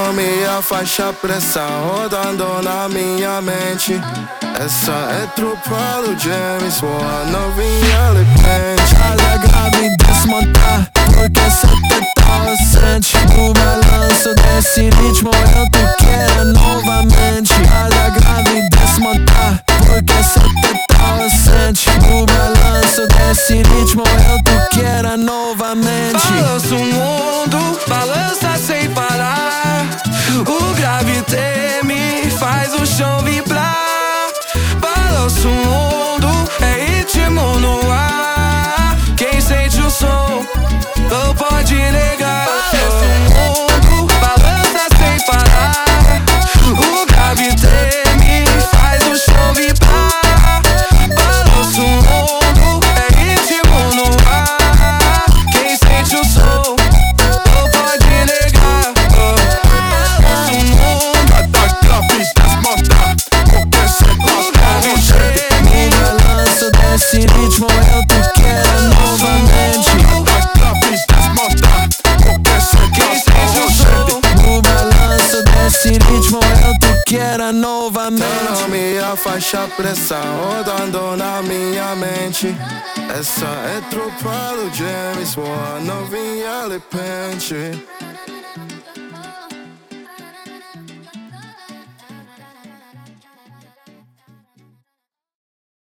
nome a faixa pressa rodando na minha mente. Essa é tropa do James, boa novinha elegante. Olha a grave desmontar, porque essa teta sente. No balanço desse ritmo eu tu quero novamente. Olha a grave desmontar, porque essa teta sente. No balanço desse ritmo eu tu quero novamente. Balança o mundo, balança sem parar. O grave treme, faz o chão vibrar. Balança o mundo, é ritmo no ar. Quem sente o som não pode negar. Balança o mundo, balança sem parar. O grave treme, faz o chão vibrar. Balança o mundo, é ritmo no ar. Quem sente o som não pode negar. Balança o mundo, esse ritmo eu tu quero novamente. No balanço desse ritmo eu tu quero novamente. Teu nome a faixa pressa rodando na minha mente. Essa é tropa do James, boa novinha elegante.